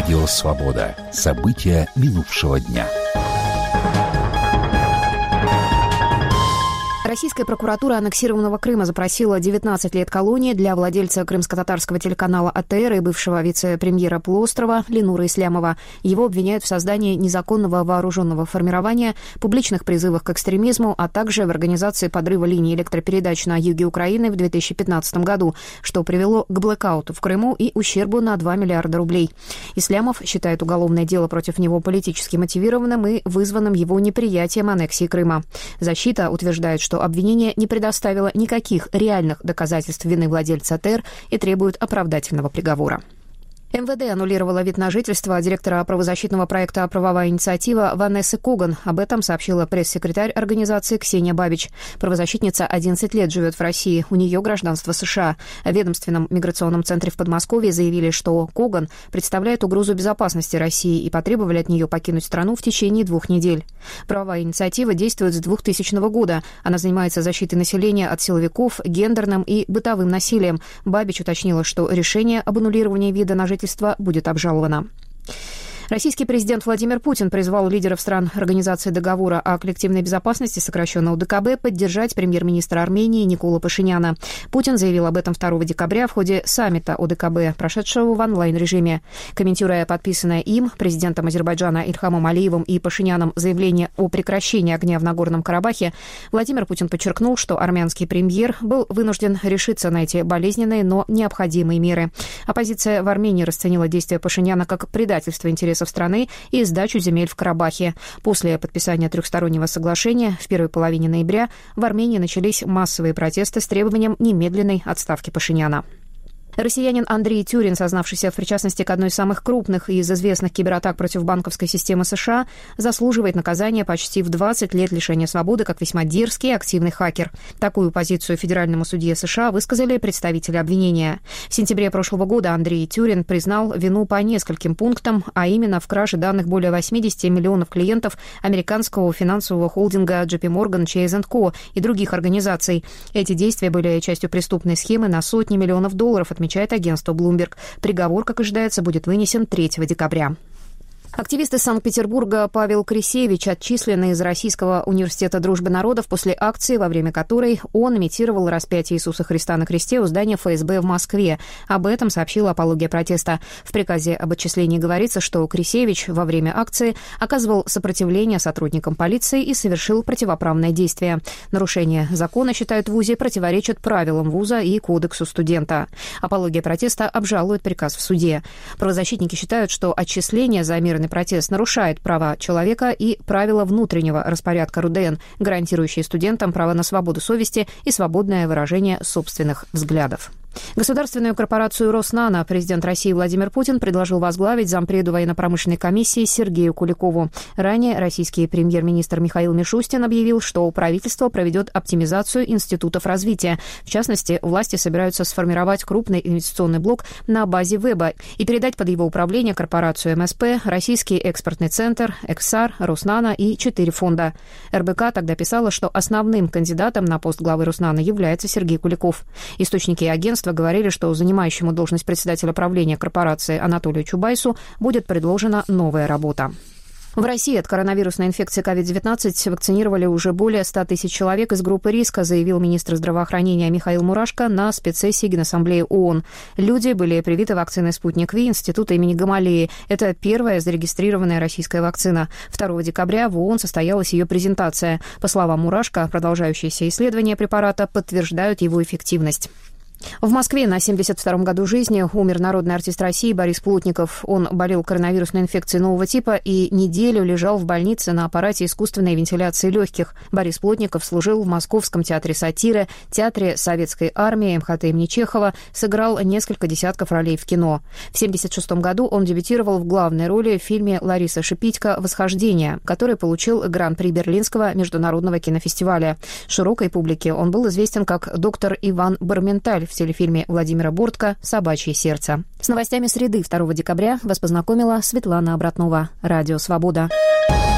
Радио «Свобода». События минувшего дня. Российская прокуратура аннексированного Крыма запросила 19 лет колонии для владельца крымско-татарского телеканала АТР и бывшего вице-премьера полуострова Ленура Ислямова. Его обвиняют в создании незаконного вооруженного формирования, публичных призывах к экстремизму, а также в организации подрыва линии электропередач на юге Украины в 2015 году, что привело к блэкауту в Крыму и ущербу на 2 миллиарда рублей. Ислямов считает уголовное дело против него политически мотивированным и вызванным его неприятием аннексии Крыма. Защита утверждает, что обвинение не предоставило никаких реальных доказательств вины владельца АТР и требует оправдательного приговора. МВД аннулировала вид на жительство директора правозащитного проекта «Правовая инициатива» Ванессы Коган. Об этом сообщила пресс-секретарь организации Ксения Бабич. Правозащитница 11 лет живет в России. У нее гражданство США. В ведомственном миграционном центре в Подмосковье заявили, что Коган представляет угрозу безопасности России и потребовали от нее покинуть страну в течение 2 недель. «Правовая инициатива» действует с 2000 года. Она занимается защитой населения от силовиков, гендерным и бытовым насилием. Бабич уточнила, что решение об аннулировании вида на жительство будет обжаловано. Российский президент Владимир Путин призвал лидеров стран Организации договора о коллективной безопасности, сокращенно ОДКБ, поддержать премьер-министра Армении Николу Пашиняна. Путин заявил об этом 2 декабря в ходе саммита ОДКБ, прошедшего в онлайн-режиме. Комментируя подписанное им, президентом Азербайджана Ильхамом Алиевым и Пашиняном заявление о прекращении огня в Нагорном Карабахе, Владимир Путин подчеркнул, что армянский премьер был вынужден решиться на эти болезненные, но необходимые меры. Оппозиция в Армении расценила действия Пашиняна как предательство интересов страны и сдачу земель в Карабахе. После подписания трехстороннего соглашения в первой половине ноября в Армении начались массовые протесты с требованием немедленной отставки Пашиняна. Россиянин Андрей Тюрин, сознавшийся в причастности к одной из самых крупных из известных кибератак против банковской системы США, заслуживает наказания почти в 20 лет лишения свободы как весьма дерзкий и активный хакер. Такую позицию федеральному судье США высказали представители обвинения. В сентябре прошлого года Андрей Тюрин признал вину по нескольким пунктам, а именно в краже данных более 80 миллионов клиентов американского финансового холдинга JP Morgan Chase & Co. и других организаций. Эти действия были частью преступной схемы на сотни миллионов долларов, отмечает агентство Bloomberg. Приговор, как ожидается, будет вынесен 3 декабря. Активист из Санкт-Петербурга Павел Крисевич отчислен из Российского университета дружбы народов после акции, во время которой он имитировал распятие Иисуса Христа на кресте у здания ФСБ в Москве. Об этом сообщила «Апология протеста». В приказе об отчислении говорится, что Крисевич во время акции оказывал сопротивление сотрудникам полиции и совершил противоправное действие. Нарушение закона, считают в ВУЗе, противоречит правилам ВУЗа и кодексу студента. «Апология протеста» обжалует приказ в суде. Правозащитники считают, что отчисление за мирный протест нарушает права человека и правила внутреннего распорядка РУДН, гарантирующие студентам право на свободу совести и свободное выражение собственных взглядов. Государственную корпорацию «Роснано» президент России Владимир Путин предложил возглавить зампреду военно-промышленной комиссии Сергею Куликову. Ранее российский премьер-министр Михаил Мишустин объявил, что правительство проведет оптимизацию институтов развития. В частности, власти собираются сформировать крупный инвестиционный блок на базе ВЭБа и передать под его управление корпорацию МСП, Российский экспортный центр, Эксар, Роснано и 4 фонда. РБК тогда писала, что основным кандидатом на пост главы Роснано является Сергей Куликов. Источники агентства говорили, что занимающему должность председателя правления корпорации Анатолию Чубайсу будет предложена новая работа. В России от коронавирусной инфекции COVID-19 вакцинировали уже более 100 тысяч человек из группы риска, заявил министр здравоохранения Михаил Мурашко на спецсессии Генассамблеи ООН. Люди были привиты вакциной «Спутник Ви» Института имени Гамалеи. Это первая зарегистрированная российская вакцина. 2 декабря в ООН состоялась ее презентация. По словам Мурашко, продолжающиеся исследования препарата подтверждают его эффективность. В Москве на 72-м году жизни умер народный артист России Борис Плотников. Он болел коронавирусной инфекцией нового типа и неделю лежал в больнице на аппарате искусственной вентиляции легких. Борис Плотников служил в Московском театре сатиры, театре Советской армии, МХТ имени Чехова, сыграл несколько десятков ролей в кино. В 1976 году он дебютировал в главной роли в фильме Лариса Шипитько «Восхождение», который получил гран-при Берлинского международного кинофестиваля. Широкой публике он был известен как доктор Иван Барменталь в телефильме Владимира Бортко «Собачье сердце». С новостями среды 2 декабря вас познакомила Светлана Обратнова. Радио «Свобода».